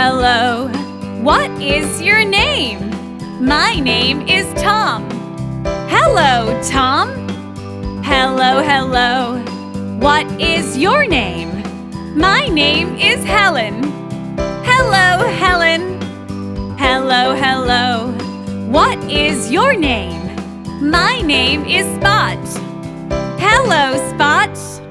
hello. What is your name? My name is Tom. Hello, Tom. Hello, hello. What is your name? My name is Helen. Hello, Helen. Hello, hello. What is your name? My name is Spot. Hello, Spot.